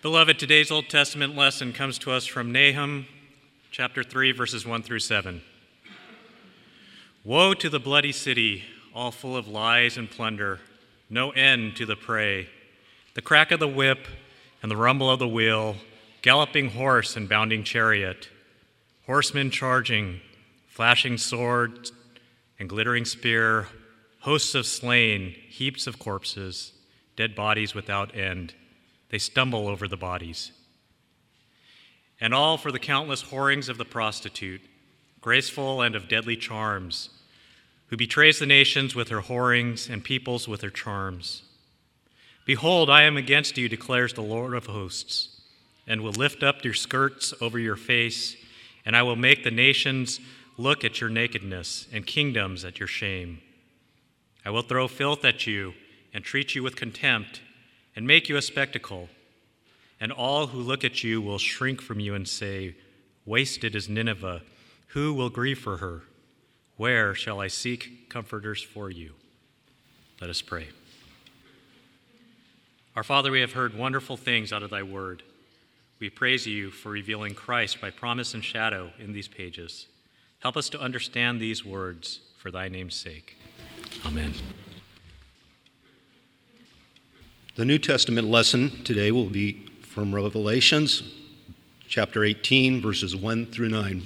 Beloved, today's Old Testament lesson comes to us from Nahum chapter 3, verses 1 through 7. Woe to the bloody city, all full of lies and plunder, no end to the prey. The crack of the whip and the rumble of the wheel, galloping horse and bounding chariot, horsemen charging, flashing swords and glittering spear, hosts of slain, heaps of corpses, dead bodies without end. They stumble over the bodies. And all for the countless whorings of the prostitute, graceful and of deadly charms, who betrays the nations with her whorings and peoples with her charms. Behold, I am against you, declares the Lord of hosts, and will lift up your skirts over your face, and I will make the nations look at your nakedness and kingdoms at your shame. I will throw filth at you and treat you with contempt and make you a spectacle, and all who look at you will shrink from you and say, wasted is Nineveh. Who will grieve for her? Where shall I seek comforters for you? Let us pray. Our Father, we have heard wonderful things out of thy word. We praise you for revealing Christ by promise and shadow in these pages. Help us to understand these words for thy name's sake. Amen. The New Testament lesson today will be from Revelations chapter 18, verses 1 through 9.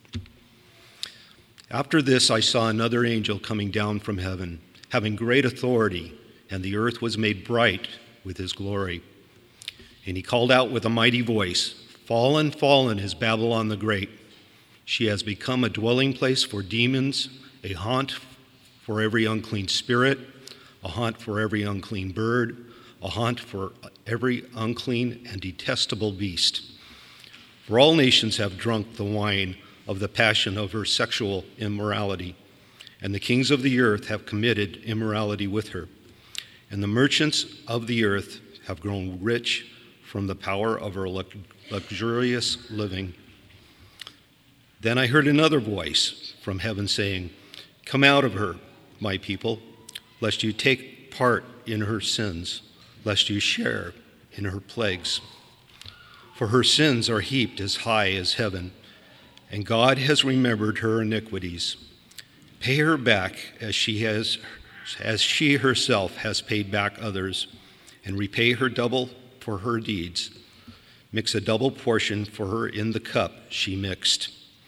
After this, I saw another angel coming down from heaven, having great authority, and the earth was made bright with his glory. And he called out with a mighty voice, Fallen, fallen is Babylon the Great. She has become a dwelling place for demons, a haunt for every unclean spirit, a haunt for every unclean bird, a haunt for every unclean and detestable beast. For all nations have drunk the wine of the passion of her sexual immorality, and the kings of the earth have committed immorality with her. And the merchants of the earth have grown rich from the power of her luxurious living. Then I heard another voice from heaven saying, Come out of her, my people, lest you take part in her sins, lest you share in her plagues. For her sins are heaped as high as heaven, and God has remembered her iniquities. Pay her back as she herself has paid back others, and repay her double for her deeds. Mix a double portion for her in the cup she mixed.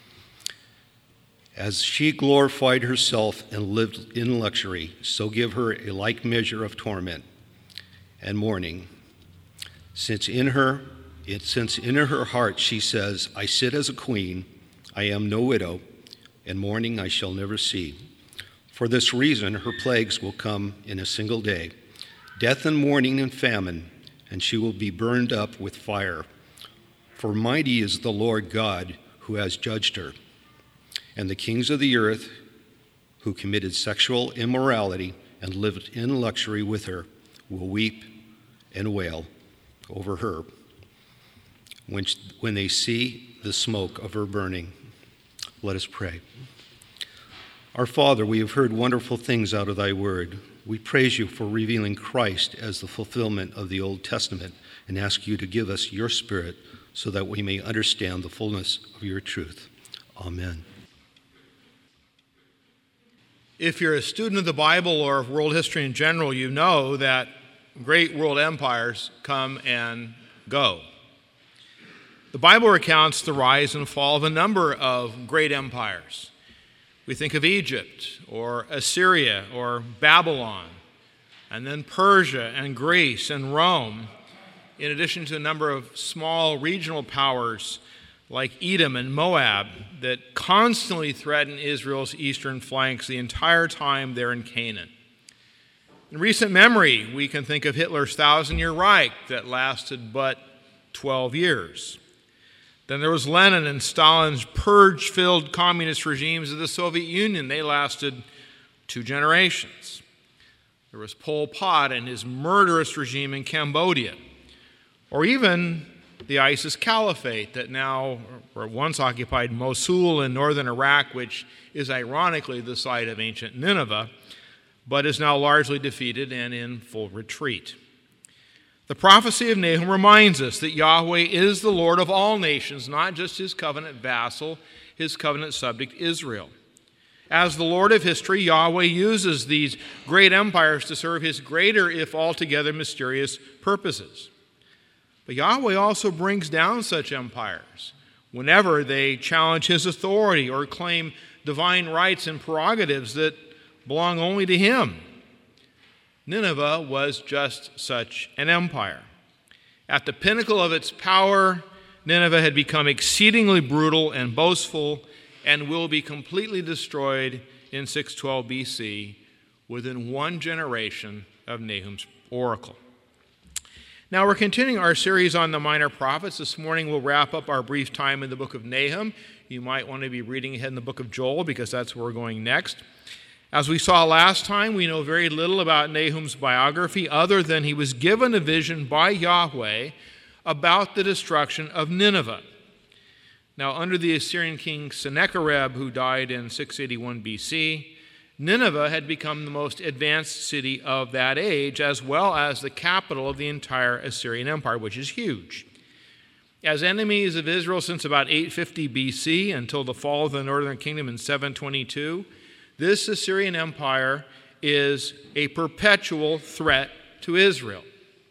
As she glorified herself and lived in luxury, so give her a like measure of torment and mourning. Since in her heart she says, I sit as a queen, I am no widow, and mourning I shall never see. For this reason her plagues will come in a single day, death and mourning and famine, and she will be burned up with fire. For mighty is the Lord God who has judged her. And the kings of the earth who committed sexual immorality and lived in luxury with her will weep and wail over her when they see the smoke of her burning. Let us pray. Our Father, we have heard wonderful things out of thy word. We praise you for revealing Christ as the fulfillment of the Old Testament and ask you to give us your Spirit so that we may understand the fullness of your truth. Amen. If you're a student of the Bible or of world history in general, you know that great world empires come and go. The Bible recounts the rise and fall of a number of great empires. We think of Egypt or Assyria or Babylon, and then Persia and Greece and Rome, in addition to a number of small regional powers like Edom and Moab that constantly threaten Israel's eastern flanks the entire time they're in Canaan. In recent memory, we can think of Hitler's 1,000-year Reich that lasted but 12 years. Then there was Lenin and Stalin's purge-filled communist regimes of the Soviet Union. They lasted 2 generations. There was Pol Pot and his murderous regime in Cambodia. Or even the ISIS Caliphate that now, or once occupied Mosul in northern Iraq, which is ironically the site of ancient Nineveh, but is now largely defeated and in full retreat. The prophecy of Nahum reminds us that Yahweh is the Lord of all nations, not just his covenant vassal, his covenant subject Israel. As the Lord of history, Yahweh uses these great empires to serve his greater, if altogether mysterious, purposes. But Yahweh also brings down such empires whenever they challenge his authority or claim divine rights and prerogatives that belong only to him. Nineveh was just such an empire. At the pinnacle of its power, Nineveh had become exceedingly brutal and boastful and will be completely destroyed in 612 BC within one generation of Nahum's oracle. Now we're continuing our series on the minor prophets. This morning we'll wrap up our brief time in the book of Nahum. You might want to be reading ahead in the book of Joel because that's where we're going next. As we saw last time, we know very little about Nahum's biography other than he was given a vision by Yahweh about the destruction of Nineveh. Now, under the Assyrian king Sennacherib, who died in 681 BC, Nineveh had become the most advanced city of that age, as well as the capital of the entire Assyrian Empire, which is huge. As enemies of Israel since about 850 BC until the fall of the northern kingdom in 722, this Assyrian Empire is a perpetual threat to Israel.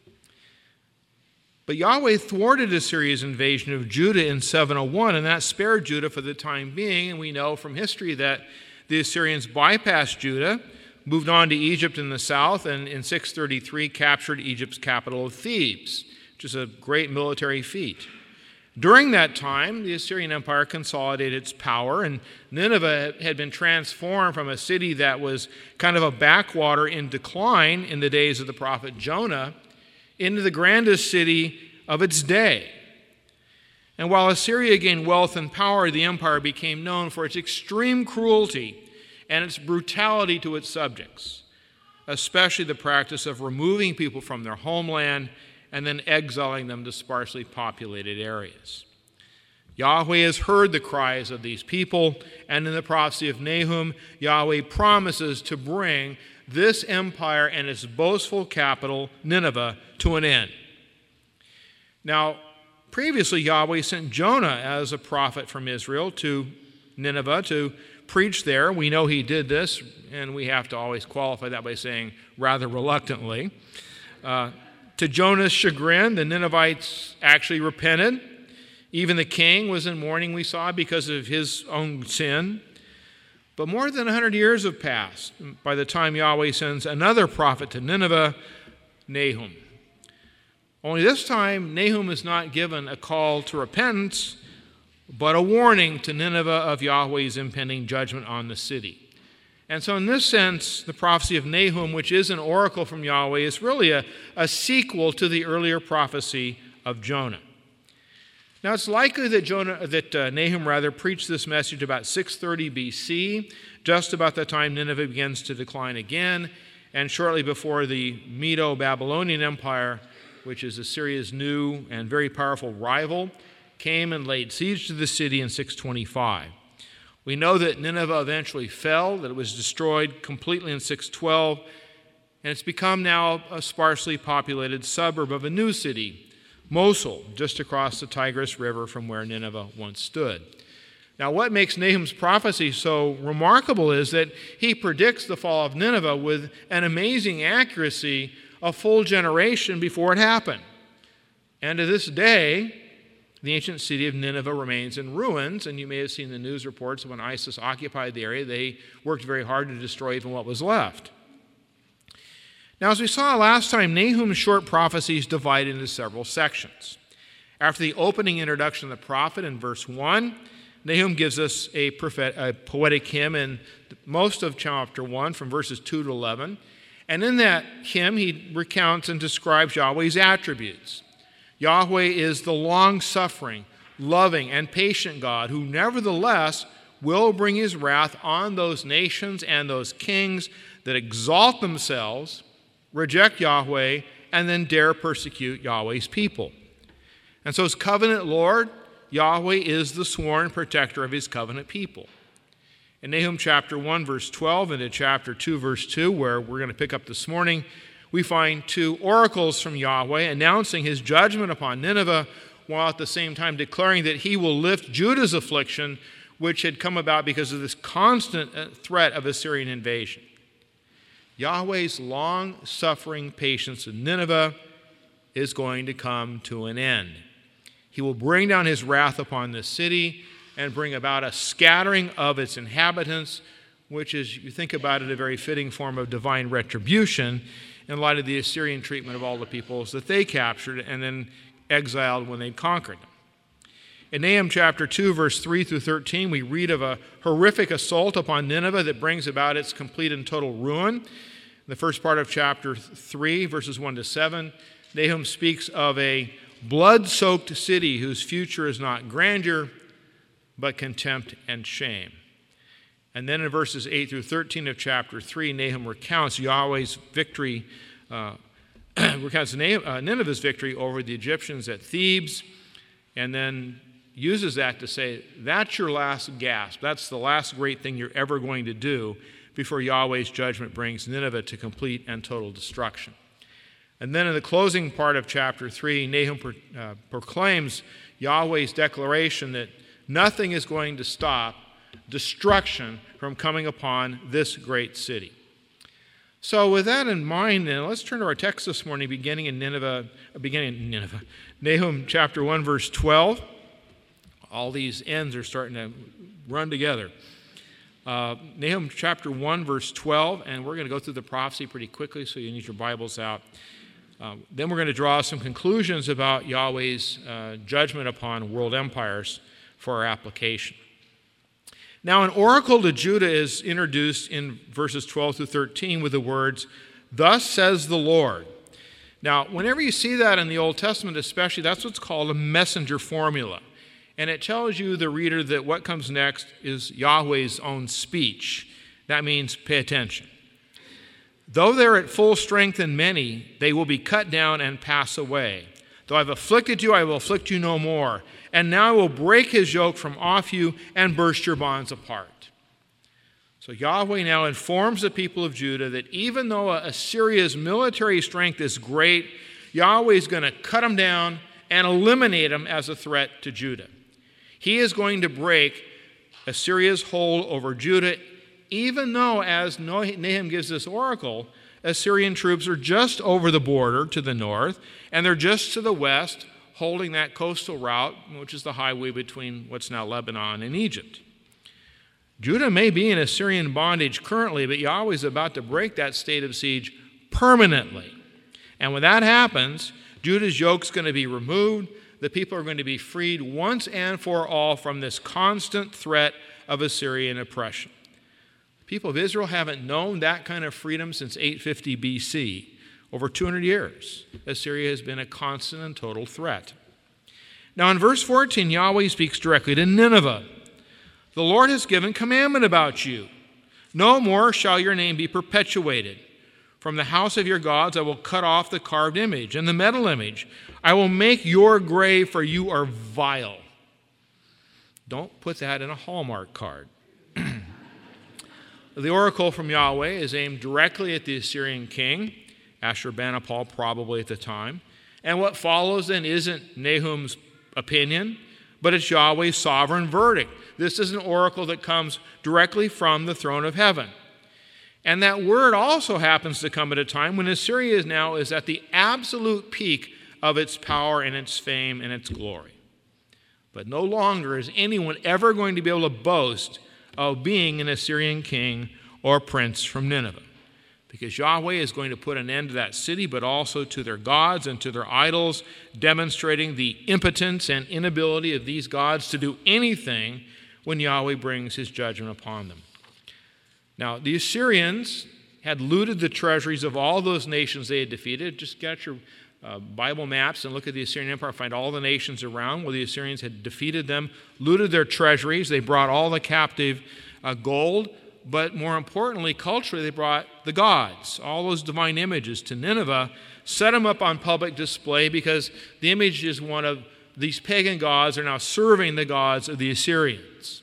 But Yahweh thwarted Assyria's invasion of Judah in 701, and that spared Judah for the time being. And we know from history that the Assyrians bypassed Judah, moved on to Egypt in the south, and in 633 captured Egypt's capital of Thebes, which is a great military feat. During that time, the Assyrian Empire consolidated its power, and Nineveh had been transformed from a city that was kind of a backwater in decline in the days of the prophet Jonah into the grandest city of its day. And while Assyria gained wealth and power, the empire became known for its extreme cruelty and its brutality to its subjects, especially the practice of removing people from their homeland and then exiling them to sparsely populated areas. Yahweh has heard the cries of these people, and in the prophecy of Nahum, Yahweh promises to bring this empire and its boastful capital, Nineveh, to an end. Now, previously, Yahweh sent Jonah as a prophet from Israel to Nineveh to preach there. We know he did this, and we have to always qualify that by saying rather reluctantly. To Jonah's chagrin, the Ninevites actually repented. Even the king was in mourning, we saw, because of his own sin. But more than 100 years have passed by the time Yahweh sends another prophet to Nineveh, Nahum. Only this time, Nahum is not given a call to repentance, but a warning to Nineveh of Yahweh's impending judgment on the city. And so in this sense, the prophecy of Nahum, which is an oracle from Yahweh, is really a sequel to the earlier prophecy of Jonah. Now it's likely that Nahum preached this message about 630 BC, just about the time Nineveh begins to decline again, and shortly before the Medo-Babylonian Empire, which is Assyria's new and very powerful rival, came and laid siege to the city in 625. We know that Nineveh eventually fell, that it was destroyed completely in 612, and it's become now a sparsely populated suburb of a new city, Mosul, just across the Tigris River from where Nineveh once stood. Now, what makes Nahum's prophecy so remarkable is that he predicts the fall of Nineveh with an amazing accuracy a full generation before it happened. And to this day, the ancient city of Nineveh remains in ruins, and you may have seen the news reports when ISIS occupied the area. They worked very hard to destroy even what was left. Now, as we saw last time, Nahum's short prophecies divide into several sections. After the opening introduction of the prophet in verse 1, Nahum gives us a poetic hymn in most of chapter 1 from verses 2 to 11. And in that hymn, he recounts and describes Yahweh's attributes. Yahweh is the long-suffering, loving, and patient God who nevertheless will bring his wrath on those nations and those kings that exalt themselves, reject Yahweh, and then dare persecute Yahweh's people. And so as covenant Lord, Yahweh is the sworn protector of his covenant people. In Nahum chapter 1, verse 12, and in chapter 2, verse 2, where we're going to pick up this morning, we find two oracles from Yahweh announcing his judgment upon Nineveh, while at the same time declaring that he will lift Judah's affliction, which had come about because of this constant threat of Assyrian invasion. Yahweh's long-suffering patience in Nineveh is going to come to an end. He will bring down his wrath upon this city and bring about a scattering of its inhabitants, which is, you think about it, a very fitting form of divine retribution in light of the Assyrian treatment of all the peoples that they captured and then exiled when they conquered them. In Nahum chapter 2, verse 3 through 13, we read of a horrific assault upon Nineveh that brings about its complete and total ruin. In the first part of chapter 3, verses 1 to 7, Nahum speaks of a blood-soaked city whose future is not grandeur, but contempt and shame. And then in verses 8 through 13 of chapter 3, Nahum recounts Yahweh's victory, Nineveh's victory over the Egyptians at Thebes, and then uses that to say, that's your last gasp. That's the last great thing you're ever going to do before Yahweh's judgment brings Nineveh to complete and total destruction. And then in the closing part of chapter 3, Nahum proclaims Yahweh's declaration that nothing is going to stop destruction from coming upon this great city. So with that in mind, then, let's turn to our text this morning, beginning in Nahum chapter 1, verse 12. All these ends are starting to run together. Nahum chapter 1, verse 12, and we're going to go through the prophecy pretty quickly, so you need your Bibles out. Then we're going to draw some conclusions about Yahweh's judgment upon world empires for our application. Now, an oracle to Judah is introduced in verses 12 through 13 with the words, "Thus says the Lord." Now, whenever you see that in the Old Testament especially, that's what's called a messenger formula. And it tells you, the reader, that what comes next is Yahweh's own speech. That means pay attention. "Though they're at full strength in many, they will be cut down and pass away. Though I've afflicted you, I will afflict you no more. And now I will break his yoke from off you and burst your bonds apart." So Yahweh now informs the people of Judah that even though Assyria's military strength is great, Yahweh is going to cut them down and eliminate them as a threat to Judah. He is going to break Assyria's hold over Judah, even though, as Nahum gives this oracle, Assyrian troops are just over the border to the north, and they're just to the west, holding that coastal route, which is the highway between what's now Lebanon and Egypt. Judah may be in Assyrian bondage currently, but Yahweh is about to break that state of siege permanently. And when that happens, Judah's yoke is going to be removed. The people are going to be freed once and for all from this constant threat of Assyrian oppression. The people of Israel haven't known that kind of freedom since 850 BC. Over 200 years, Assyria has been a constant and total threat. Now in verse 14, Yahweh speaks directly to Nineveh. "The Lord has given commandment about you. No more shall your name be perpetuated. From the house of your gods I will cut off the carved image and the metal image. I will make your grave, for you are vile." Don't put that in a Hallmark card. The oracle from Yahweh is aimed directly at the Assyrian king, Ashurbanipal probably at the time. And what follows then isn't Nahum's opinion, but it's Yahweh's sovereign verdict. This is an oracle that comes directly from the throne of heaven. And that word also happens to come at a time when Assyria is at the absolute peak of its power and its fame and its glory. But no longer is anyone ever going to be able to boast of being an Assyrian king or prince from Nineveh, because Yahweh is going to put an end to that city, but also to their gods and to their idols, demonstrating the impotence and inability of these gods to do anything when Yahweh brings his judgment upon them. Now, the Assyrians had looted the treasuries of all those nations they had defeated. Just get your Bible maps and look at the Assyrian Empire, find all the nations around where the Assyrians had defeated them, looted their treasuries. They brought all the captive gold, but more importantly, culturally, they brought the gods, all those divine images to Nineveh, set them up on public display because the image is one of these pagan gods are now serving the gods of the Assyrians.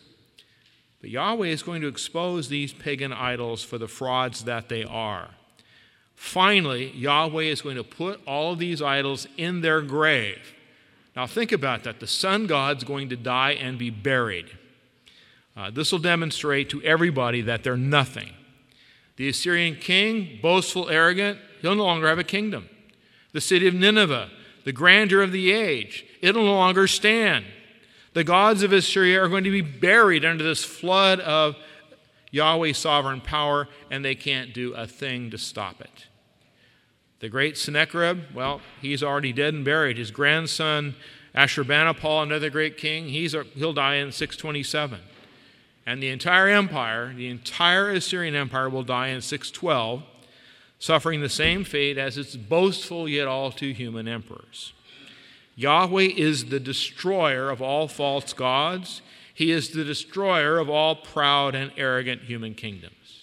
But Yahweh is going to expose these pagan idols for the frauds that they are. Finally, Yahweh is going to put all of these idols in their grave. Now think about that. The sun god's going to die and be buried. This will demonstrate to everybody that they're nothing. The Assyrian king, boastful, arrogant, he'll no longer have a kingdom. The city of Nineveh, the grandeur of the age, it'll no longer stand. The gods of Assyria are going to be buried under this flood of Yahweh's sovereign power, and they can't do a thing to stop it. The great Sennacherib, well, he's already dead and buried. His grandson, Ashurbanipal, another great king, he'll die in 627. And the entire empire, the entire Assyrian empire, will die in 612, suffering the same fate as its boastful yet all too human emperors. Yahweh is the destroyer of all false gods. He is the destroyer of all proud and arrogant human kingdoms.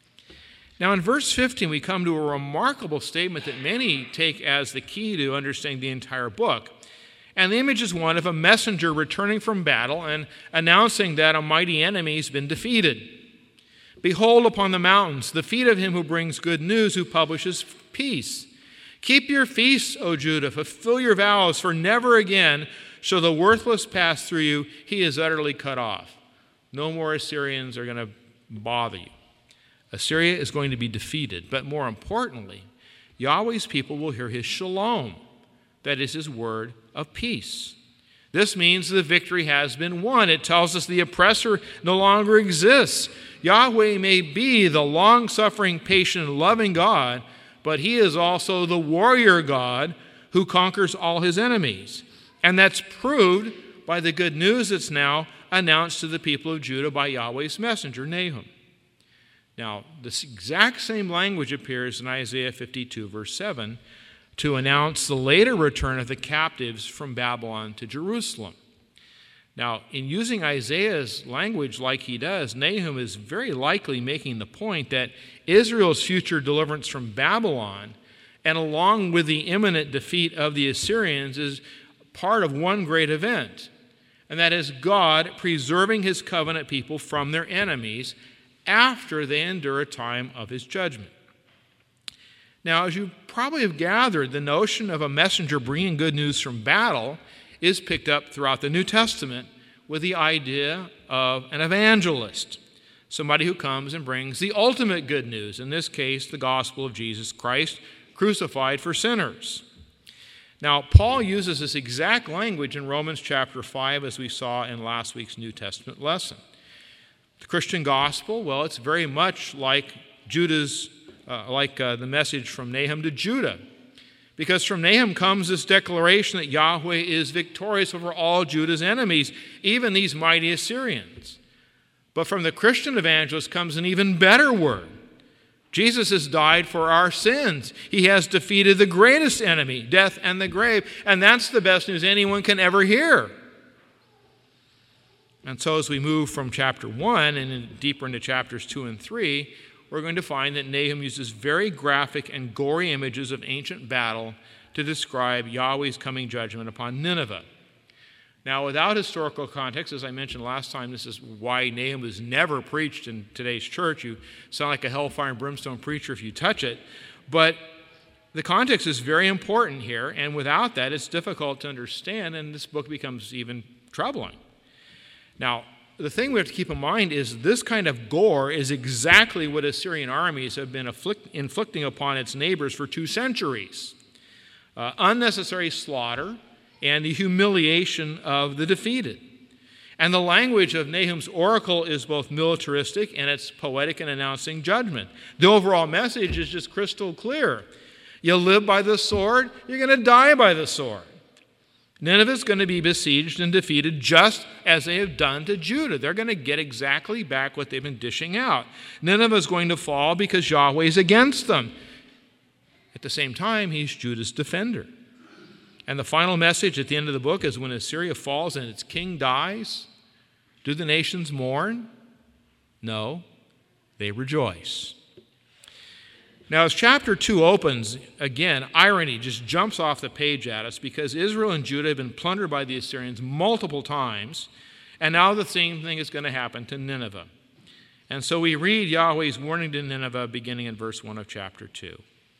Now in verse 15, we come to a remarkable statement that many take as the key to understanding the entire book. And the image is one of a messenger returning from battle and announcing that a mighty enemy has been defeated. Behold upon the mountains the feet of him who brings good news, who publishes peace. Keep your feasts, O Judah, fulfill your vows, for never again shall the worthless pass through you. He is utterly cut off. No more Assyrians are going to bother you. Assyria is going to be defeated, but more importantly, Yahweh's people will hear his shalom, that is his word of peace. This means the victory has been won. It tells us the oppressor no longer exists. Yahweh may be the long-suffering, patient, and loving God, but he is also the warrior God who conquers all his enemies. And that's proved by the good news that's now announced to the people of Judah by Yahweh's messenger, Nahum. Now, this exact same language appears in Isaiah 52, verse 7, to announce the later return of the captives from Babylon to Jerusalem. Now, in using Isaiah's language like he does, Nahum is very likely making the point that Israel's future deliverance from Babylon, and along with the imminent defeat of the Assyrians, is part of one great event, and that is God preserving his covenant people from their enemies after they endure a time of his judgment. Now, as you probably have gathered, the notion of a messenger bringing good news from battle is picked up throughout the New Testament with the idea of an evangelist, somebody who comes and brings the ultimate good news, in this case, the gospel of Jesus Christ, crucified for sinners. Now, Paul uses this exact language in Romans chapter 5, as we saw in last week's New Testament lesson. The Christian gospel, well, it's very much like the message from Nahum to Judah. Because from Nahum comes this declaration that Yahweh is victorious over all Judah's enemies, even these mighty Assyrians. But from the Christian evangelist comes an even better word. Jesus has died for our sins. He has defeated the greatest enemy, death and the grave. And that's the best news anyone can ever hear. And so as we move from chapter 1 and deeper into chapters 2 and 3, we're going to find that Nahum uses very graphic and gory images of ancient battle to describe Yahweh's coming judgment upon Nineveh. Now, without historical context, as I mentioned last time, this is why Nahum is never preached in today's church. You sound like a hellfire and brimstone preacher if you touch it. But the context is very important here, and without that, it's difficult to understand, and this book becomes even troubling. Now, the thing we have to keep in mind is this kind of gore is exactly what Assyrian armies have been inflicting upon its neighbors for 2 centuries. Unnecessary slaughter and the humiliation of the defeated. And the language of Nahum's oracle is both militaristic and it's poetic in announcing judgment. The overall message is just crystal clear. You live by the sword, you're going to die by the sword. Nineveh is going to be besieged and defeated just as they have done to Judah. They're going to get exactly back what they've been dishing out. Nineveh is going to fall because Yahweh is against them. At the same time, he's Judah's defender. And the final message at the end of the book is when Assyria falls and its king dies, do the nations mourn? No, they rejoice. Now, as chapter 2 opens, again, irony just jumps off the page at us because Israel and Judah have been plundered by the Assyrians multiple times, and now the same thing is going to happen to Nineveh. And so we read Yahweh's warning to Nineveh beginning in verse 1 of chapter 2.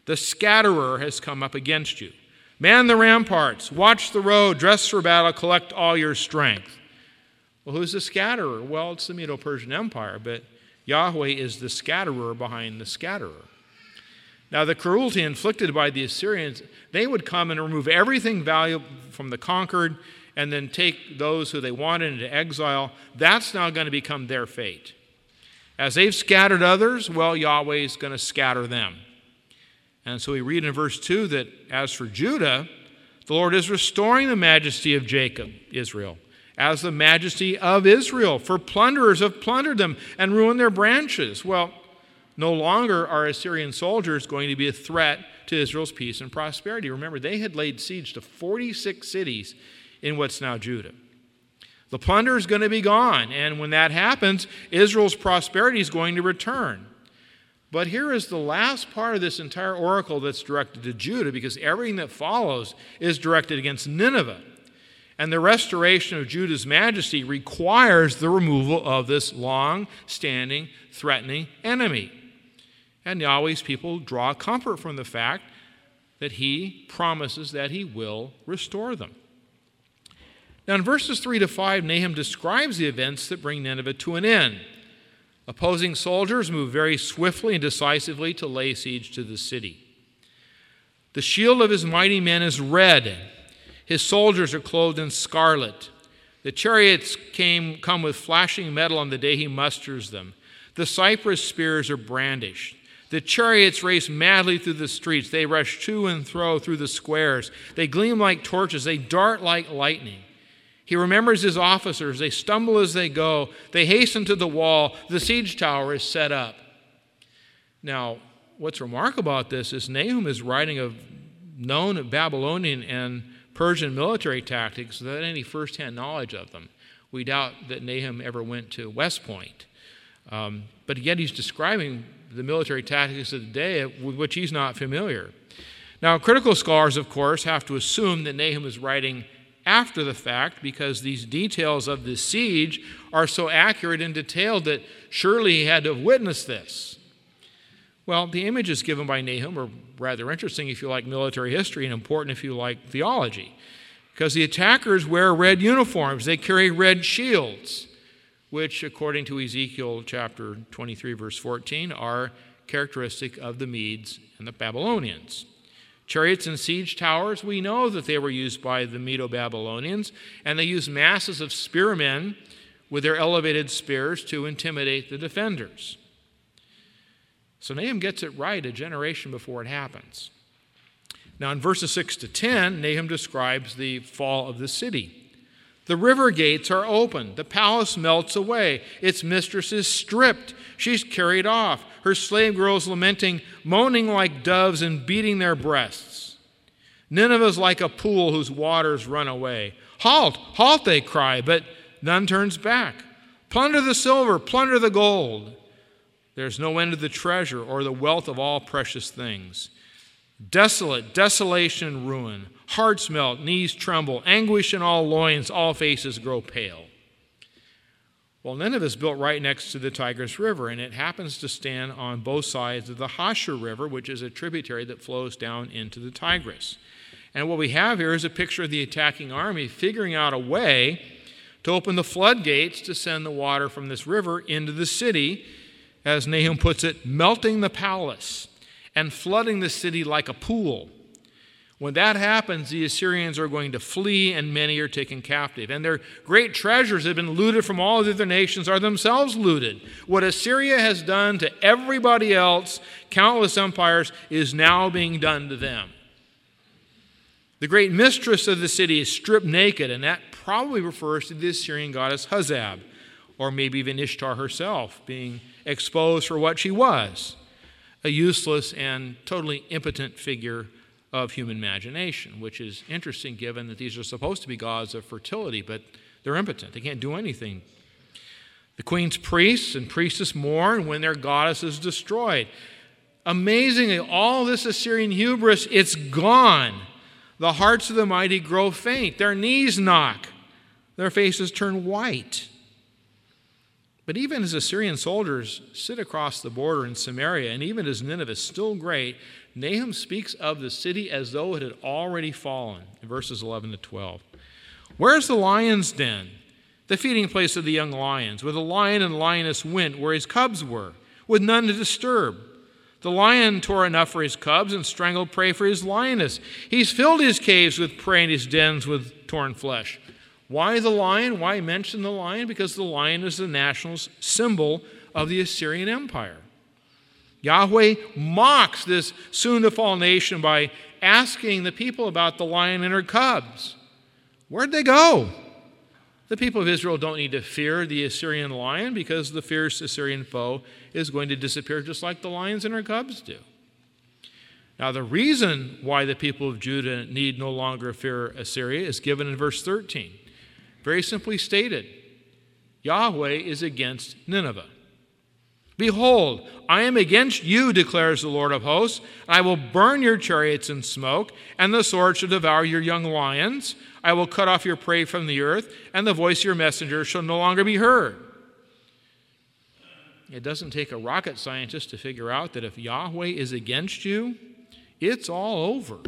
The scatterer has come up against you. Man the ramparts, watch the road, dress for battle, collect all your strength. Well, who's the scatterer? Well, it's the Medo-Persian Empire, but Yahweh is the scatterer behind the scatterer. Now, the cruelty inflicted by the Assyrians, they would come and remove everything valuable from the conquered and then take those who they wanted into exile. That's now going to become their fate. As they've scattered others, well, Yahweh is going to scatter them. And so we read in verse 2 that as for Judah, the Lord is restoring the majesty of Jacob, Israel, as the majesty of Israel, for plunderers have plundered them and ruined their branches. Well, no longer are Assyrian soldiers going to be a threat to Israel's peace and prosperity. Remember, they had laid siege to 46 cities in what's now Judah. The plunder is going to be gone, and when that happens, Israel's prosperity is going to return. But here is the last part of this entire oracle that's directed to Judah, because everything that follows is directed against Nineveh. And the restoration of Judah's majesty requires the removal of this long-standing, threatening enemy. And Yahweh's people draw comfort from the fact that he promises that he will restore them. Now, in verses 3 to 5, Nahum describes the events that bring Nineveh to an end. Opposing soldiers move very swiftly and decisively to lay siege to the city. The shield of his mighty men is red. His soldiers are clothed in scarlet. The chariots come with flashing metal on the day he musters them. The cypress spears are brandished. The chariots race madly through the streets. They rush to and fro through the squares. They gleam like torches. They dart like lightning. He remembers his officers. They stumble as they go. They hasten to the wall. The siege tower is set up. Now, what's remarkable about this is Nahum is writing of known Babylonian and Persian military tactics without any first-hand knowledge of them. We doubt that Nahum ever went to West Point. But yet he's describing the military tactics of the day with which he's not familiar. Now, critical scholars, of course, have to assume that Nahum is writing after the fact because these details of the siege are so accurate and detailed that surely he had to have witnessed this. Well, the images given by Nahum are rather interesting if you like military history and important if you like theology, because the attackers wear red uniforms. They carry red shields, which, according to Ezekiel chapter 23, verse 14, are characteristic of the Medes and the Babylonians. Chariots and siege towers, we know that they were used by the Medo-Babylonians, and they used masses of spearmen with their elevated spears to intimidate the defenders. So Nahum gets it right a generation before it happens. Now in verses 6 to 10, Nahum describes the fall of the city. The river gates are opened. The palace melts away. Its mistress is stripped. She's carried off. Her slave girls lamenting, moaning like doves and beating their breasts. Nineveh is like a pool whose waters run away. Halt, halt, they cry, but none turns back. Plunder the silver, plunder the gold. There's no end to the treasure or the wealth of all precious things. Desolate, desolation and ruin. Hearts melt, knees tremble, anguish in all loins, all faces grow pale. Well, Nineveh is built right next to the Tigris River, and it happens to stand on both sides of the Hashur River, which is a tributary that flows down into the Tigris. And what we have here is a picture of the attacking army figuring out a way to open the floodgates to send the water from this river into the city, as Nahum puts it, melting the palace and flooding the city like a pool. When that happens, the Assyrians are going to flee, and many are taken captive. And their great treasures have been looted from all the other nations, are themselves looted. What Assyria has done to everybody else, countless empires, is now being done to them. The great mistress of the city is stripped naked, and that probably refers to the Assyrian goddess Huzzab, or maybe even Ishtar herself, being exposed for what she was, a useless and totally impotent figure of human imagination, which is interesting given that these are supposed to be gods of fertility, but they're impotent. They can't do anything. The queen's priests and priestess mourn when their goddess is destroyed. Amazingly, all this Assyrian hubris, it's gone. The hearts of the mighty grow faint. Their knees knock. Their faces turn white. But even as Assyrian soldiers sit across the border in Samaria, and even as Nineveh is still great, Nahum speaks of the city as though it had already fallen in verses 11 to 12. Where's the lion's den, the feeding place of the young lions, where the lion and lioness went, where his cubs were, with none to disturb? The lion tore enough for his cubs and strangled prey for his lioness. He's filled his caves with prey and his dens with torn flesh. Why the lion? Why mention the lion? Because the lion is the national symbol of the Assyrian Empire. Yahweh mocks this soon-to-fall nation by asking the people about the lion and her cubs. Where'd they go? The people of Israel don't need to fear the Assyrian lion because the fierce Assyrian foe is going to disappear just like the lions and her cubs do. Now, the reason why the people of Judah need no longer fear Assyria is given in verse 13. Very simply stated, Yahweh is against Nineveh. Behold, I am against you, declares the Lord of hosts. I will burn your chariots in smoke, and the sword shall devour your young lions. I will cut off your prey from the earth, and the voice of your messengers shall no longer be heard. It doesn't take a rocket scientist to figure out that if Yahweh is against you, it's all over.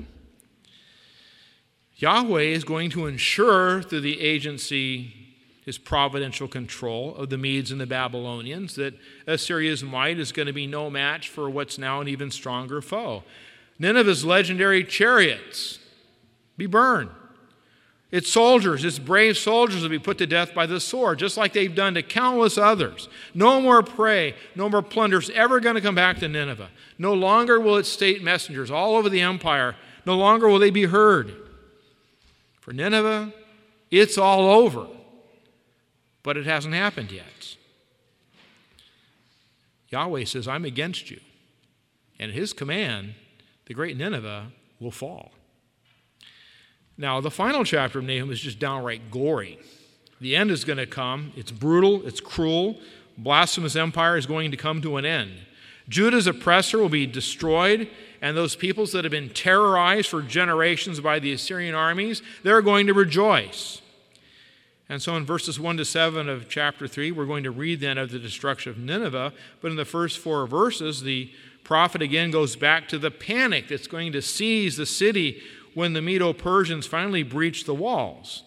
Yahweh is going to ensure through the agency, his providential control of the Medes and the Babylonians, that Assyria's might is going to be no match for what's now an even stronger foe. Nineveh's legendary chariots be burned. Its soldiers, its brave soldiers will be put to death by the sword, just like they've done to countless others. No more prey, no more plunder is ever going to come back to Nineveh. No longer will its state messengers all over the empire, no longer will they be heard. For Nineveh, it's all over. But it hasn't happened yet. Yahweh says, I'm against you. And at his command, the great Nineveh will fall. Now, the final chapter of Nahum is just downright gory. The end is going to come. It's brutal. It's cruel. Blasphemous empire is going to come to an end. Judah's oppressor will be destroyed, and those peoples that have been terrorized for generations by the Assyrian armies, they're going to rejoice. And so in verses 1 to 7 of chapter 3, we're going to read then of the destruction of Nineveh. But in the first 4 verses, the prophet again goes back to the panic that's going to seize the city when the Medo-Persians finally breach the walls.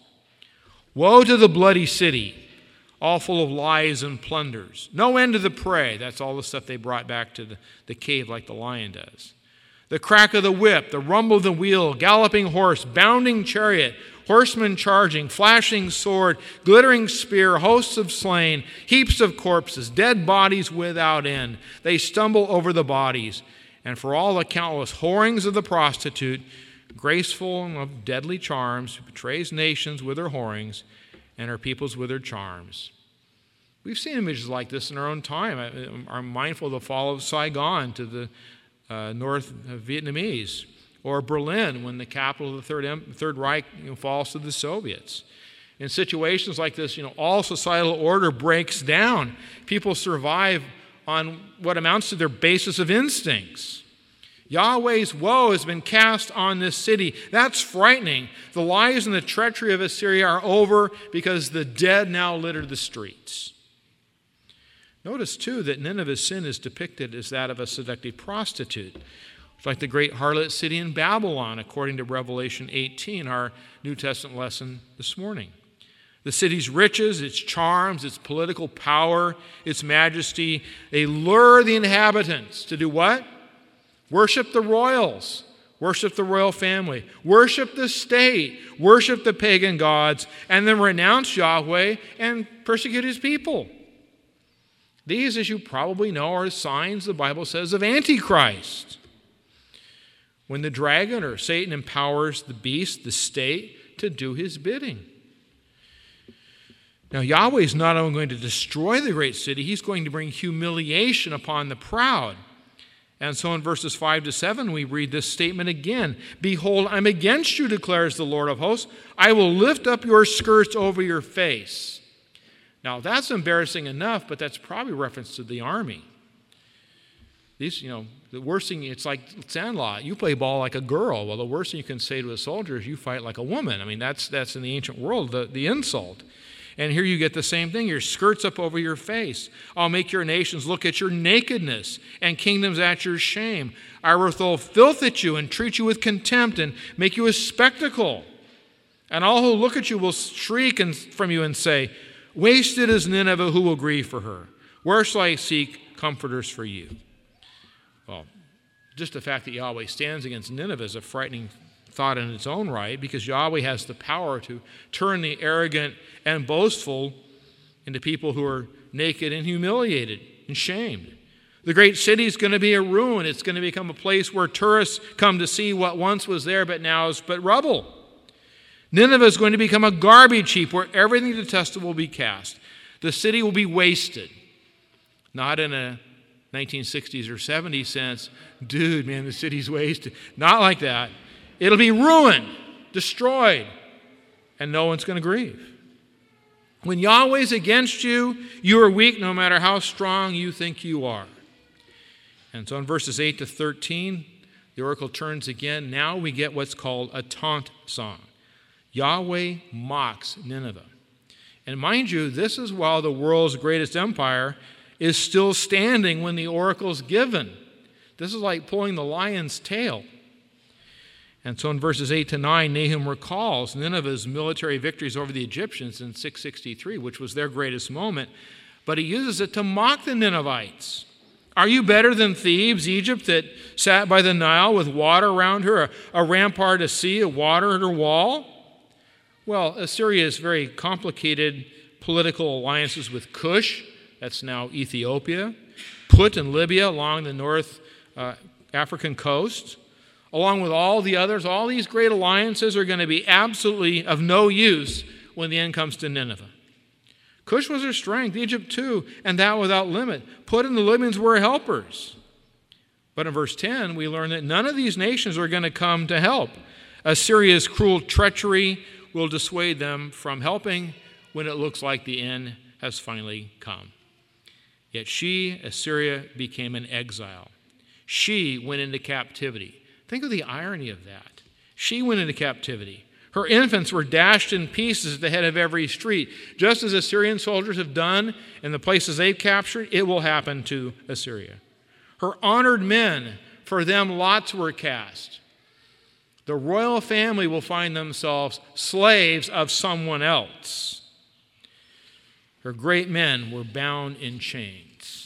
Woe to the bloody city, all full of lies and plunders. No end to the prey. That's all the stuff they brought back to the cave like the lion does. The crack of the whip, the rumble of the wheel, galloping horse, bounding chariot, horsemen charging, flashing sword, glittering spear, hosts of slain, heaps of corpses, dead bodies without end. They stumble over the bodies. And for all the countless whorings of the prostitute, graceful and of deadly charms, who betrays nations with her whorings and her peoples with her charms. We've seen images like this in our own time. I'm mindful of the fall of Saigon to the North Vietnamese, or Berlin when the capital of the Third Reich falls to the Soviets. In situations like this, all societal order breaks down. People survive on what amounts to their basis of instincts. Yahweh's woe has been cast on this city. That's frightening. The lies and the treachery of Assyria are over because the dead now litter the streets. Notice, too, that Nineveh's sin is depicted as that of a seductive prostitute. It's like the great harlot city in Babylon, according to Revelation 18, our New Testament lesson this morning. The city's riches, its charms, its political power, its majesty, they lure the inhabitants to do what? Worship the royals, worship the royal family, worship the state, worship the pagan gods, and then renounce Yahweh and persecute his people. These, as you probably know, are signs, the Bible says, of Antichrist. When the dragon or Satan empowers the beast, the state, to do his bidding. Now, Yahweh is not only going to destroy the great city, he's going to bring humiliation upon the proud. And so in verses 5 to 7, we read this statement again. Behold, I'm against you, declares the Lord of hosts. I will lift up your skirts over your face. Now, that's embarrassing enough, but that's probably reference to the army. These, the worst thing, it's like Sandlot. You play ball like a girl. Well, the worst thing you can say to a soldier is you fight like a woman. I mean, that's in the ancient world, the insult. And here you get the same thing. Your skirts up over your face. I'll make your nations look at your nakedness and kingdoms at your shame. I will throw filth at you and treat you with contempt and make you a spectacle. And all who look at you will shriek from you and say, wasted is Nineveh, who will grieve for her? Where shall I seek comforters for you? Well, just the fact that Yahweh stands against Nineveh is a frightening thought in its own right, because Yahweh has the power to turn the arrogant and boastful into people who are naked and humiliated and shamed. The great city is going to be a ruin. It's going to become a place where tourists come to see what once was there but now is but rubble. Nineveh is going to become a garbage heap where everything detestable will be cast. The city will be wasted. Not in a 1960s or 70s sense, dude, man, the city's wasted. Not like that. It'll be ruined, destroyed, and no one's going to grieve. When Yahweh's against you, you are weak no matter how strong you think you are. And so in verses 8 to 13, the oracle turns again. Now we get what's called a taunt song. Yahweh mocks Nineveh. And mind you, this is while the world's greatest empire is still standing when the oracle's given. This is like pulling the lion's tail. And so in verses 8 to 9, Nahum recalls Nineveh's military victories over the Egyptians in 663, which was their greatest moment, but he uses it to mock the Ninevites. Are you better than Thebes, Egypt, that sat by the Nile with water around her, a rampart, a sea, a water at her wall? Well, Assyria's very complicated political alliances with Cush, that's now Ethiopia, Put and Libya along the North African coast, along with all the others. All these great alliances are going to be absolutely of no use when the end comes to Nineveh. Cush was her strength, Egypt too, and that without limit. Put and the Libyans were helpers. But in verse 10, we learn that none of these nations are going to come to help. Assyria's cruel treachery will dissuade them from helping when it looks like the end has finally come. Yet she, Assyria, became an exile. She went into captivity. Think of the irony of that. She went into captivity. Her infants were dashed in pieces at the head of every street. Just as Assyrian soldiers have done in the places they've captured, it will happen to Assyria. Her honored men, for them lots were cast. The royal family will find themselves slaves of someone else. Her great men were bound in chains.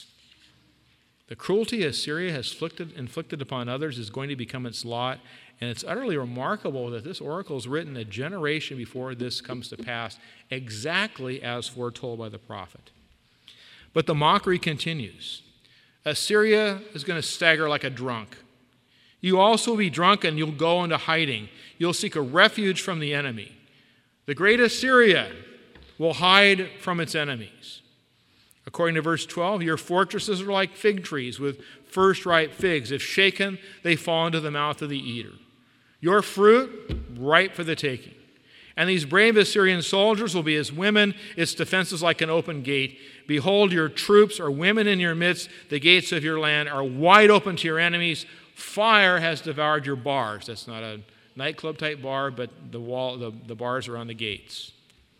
The cruelty Assyria has inflicted upon others is going to become its lot, and it's utterly remarkable that this oracle is written a generation before this comes to pass, exactly as foretold by the prophet. But the mockery continues. Assyria is going to stagger like a drunk. You also will be drunk and you'll go into hiding. You'll seek a refuge from the enemy. The great Assyria will hide from its enemies. According to verse 12, your fortresses are like fig trees with first ripe figs. If shaken, they fall into the mouth of the eater. Your fruit, ripe for the taking. And these brave Assyrian soldiers will be as women, its defenses like an open gate. Behold, your troops are women in your midst. The gates of your land are wide open to your enemies. Fire has devoured your bars. That's not a nightclub type bar, but the bars are on the gates.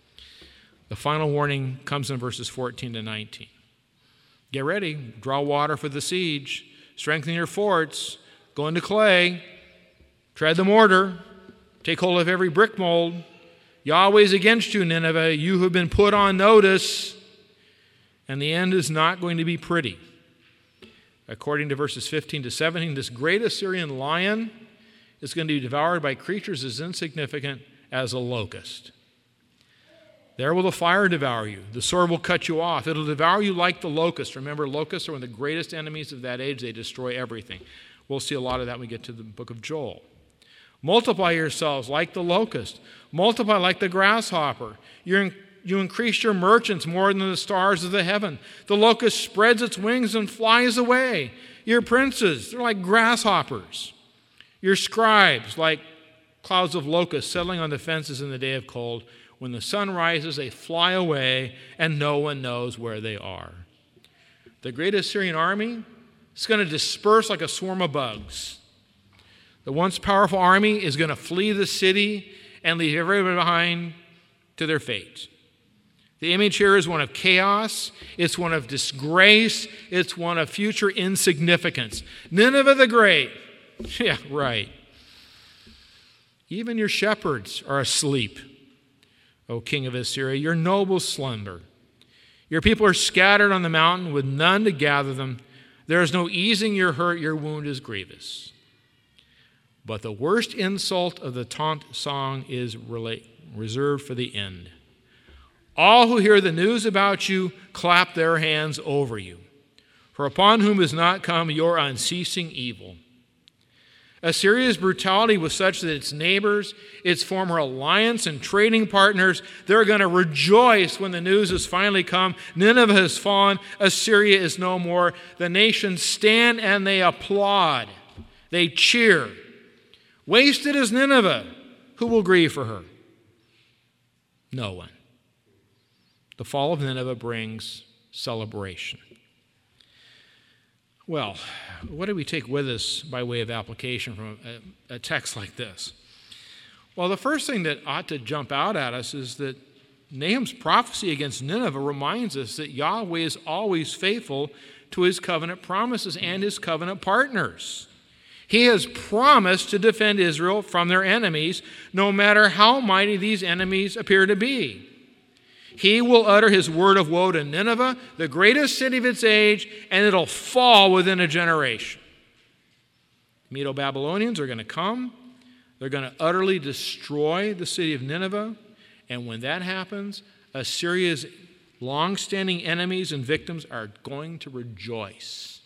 The final warning comes in verses 14 to 19. Get ready, draw water for the siege, strengthen your forts, go into clay, tread the mortar, take hold of every brick mold. Yahweh's against you, Nineveh. You have been put on notice, and the end is not going to be pretty. According to verses 15 to 17, this great Assyrian lion is going to be devoured by creatures as insignificant as a locust. There will the fire devour you. The sword will cut you off. It'll devour you like the locust. Remember, locusts are one of the greatest enemies of that age. They destroy everything. We'll see a lot of that when we get to the book of Joel. Multiply yourselves like the locust. Multiply like the grasshopper. You increase your merchants more than the stars of the heaven. The locust spreads its wings and flies away. Your princes, they're like grasshoppers. Your scribes, like clouds of locusts settling on the fences in the day of cold. When the sun rises, they fly away, and no one knows where they are. The great Assyrian army is going to disperse like a swarm of bugs. The once powerful army is going to flee the city and leave everybody behind to their fate. The image here is one of chaos, it's one of disgrace, it's one of future insignificance. Nineveh the Great. Yeah, right. Even your shepherds are asleep, O king of Assyria. Your nobles slumber. Your people are scattered on the mountain with none to gather them. There is no easing your hurt, your wound is grievous. But the worst insult of the taunt song is reserved for the end. All who hear the news about you clap their hands over you, for upon whom has not come your unceasing evil. Assyria's brutality was such that its neighbors, its former alliance and trading partners, they're going to rejoice when the news has finally come. Nineveh has fallen. Assyria is no more. The nations stand and they applaud. They cheer. Wasted is Nineveh. Who will grieve for her? No one. The fall of Nineveh brings celebration. Well, what do we take with us by way of application from a text like this? Well, the first thing that ought to jump out at us is that Nahum's prophecy against Nineveh reminds us that Yahweh is always faithful to his covenant promises and his covenant partners. He has promised to defend Israel from their enemies, no matter how mighty these enemies appear to be. He will utter his word of woe to Nineveh, the greatest city of its age, and it'll fall within a generation. The Medo-Babylonians are going to come. They're going to utterly destroy the city of Nineveh. And when that happens, Assyria's long-standing enemies and victims are going to rejoice.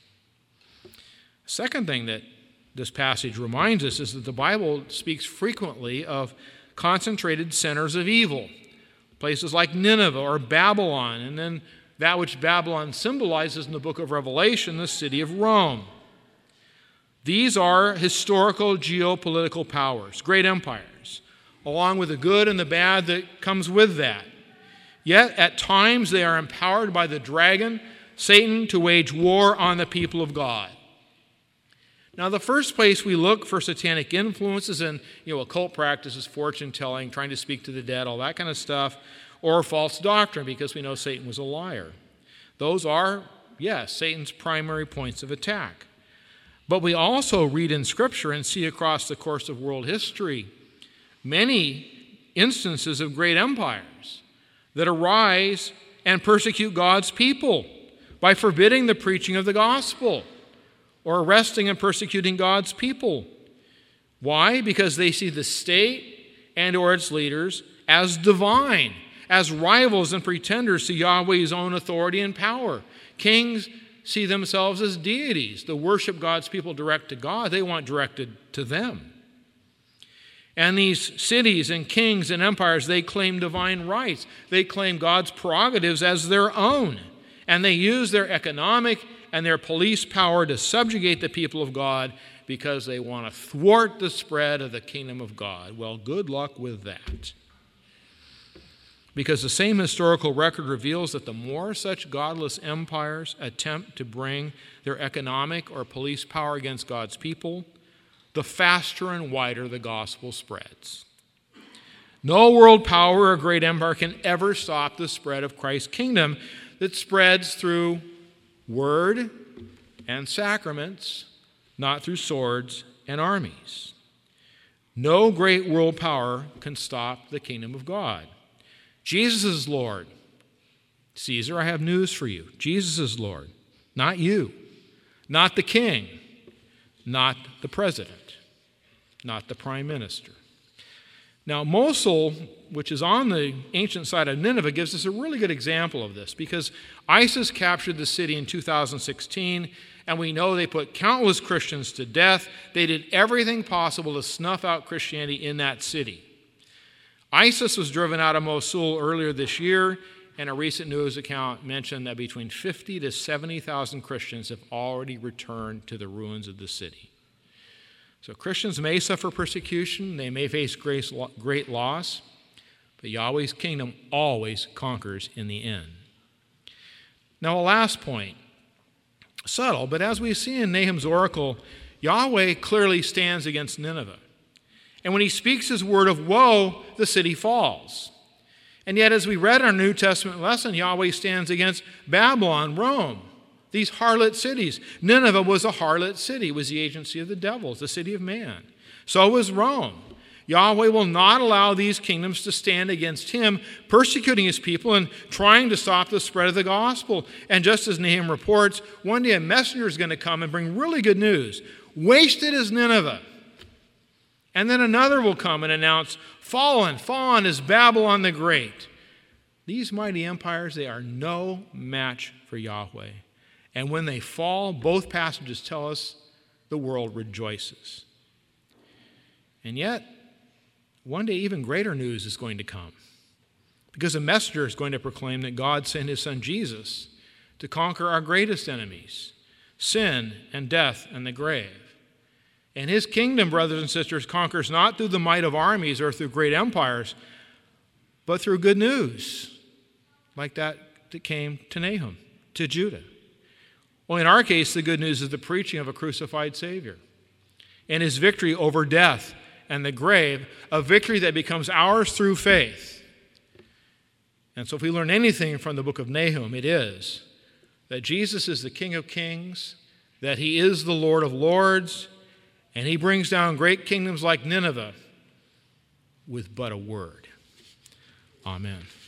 Second thing that this passage reminds us is that the Bible speaks frequently of concentrated centers of evil. Places like Nineveh or Babylon, and then that which Babylon symbolizes in the book of Revelation, the city of Rome. These are historical geopolitical powers, great empires, along with the good and the bad that comes with that. Yet, at times, they are empowered by the dragon, Satan, to wage war on the people of God. Now, the first place we look for satanic influences in, occult practices, fortune-telling, trying to speak to the dead, all that kind of stuff, or false doctrine, because we know Satan was a liar. Those are, yes, Satan's primary points of attack. But we also read in Scripture and see across the course of world history many instances of great empires that arise and persecute God's people by forbidding the preaching of the gospel, or arresting and persecuting God's people. Why? Because they see the state and or its leaders as divine, as rivals and pretenders to Yahweh's own authority and power. Kings see themselves as deities. The worship God's people direct to God, they want directed to them. And these cities and kings and empires, they claim divine rights. They claim God's prerogatives as their own. And they use their economic and their police power to subjugate the people of God because they want to thwart the spread of the kingdom of God. Well, good luck with that. Because the same historical record reveals that the more such godless empires attempt to bring their economic or police power against God's people, the faster and wider the gospel spreads. No world power or great empire can ever stop the spread of Christ's kingdom that spreads through word and sacraments, not through swords and armies. No great world power can stop the kingdom of God. Jesus is Lord. Caesar, I have news for you. Jesus is Lord, not you, not the king, not the president, not the prime minister. Now, Mosul, which is on the ancient site of Nineveh, gives us a really good example of this because ISIS captured the city in 2016, and we know they put countless Christians to death. They did everything possible to snuff out Christianity in that city. ISIS was driven out of Mosul earlier this year, and a recent news account mentioned that between 50 to 70,000 Christians have already returned to the ruins of the city. So Christians may suffer persecution, they may face great loss, but Yahweh's kingdom always conquers in the end. Now, a last point, subtle, but as we see in Nahum's oracle, Yahweh clearly stands against Nineveh. And when he speaks his word of woe, the city falls. And yet, as we read our New Testament lesson, Yahweh stands against Babylon, Rome, these harlot cities. Nineveh was a harlot city. It was the agency of the devil, the city of man. So was Rome. Yahweh will not allow these kingdoms to stand against him, persecuting his people and trying to stop the spread of the gospel. And just as Nahum reports, one day a messenger is going to come and bring really good news. Wasted is Nineveh. And then another will come and announce, fallen is Babylon the Great. These mighty empires, they are no match for Yahweh. And when they fall, both passages tell us the world rejoices. And yet, one day even greater news is going to come, because a messenger is going to proclaim that God sent his son Jesus to conquer our greatest enemies, sin and death and the grave. And his kingdom, brothers and sisters, conquers not through the might of armies or through great empires, but through good news, like that came to Nahum, to Judah. Well, in our case, the good news is the preaching of a crucified Savior and his victory over death and the grave, a victory that becomes ours through faith. And so if we learn anything from the book of Nahum, it is that Jesus is the King of Kings, that he is the Lord of Lords, and he brings down great kingdoms like Nineveh with but a word. Amen.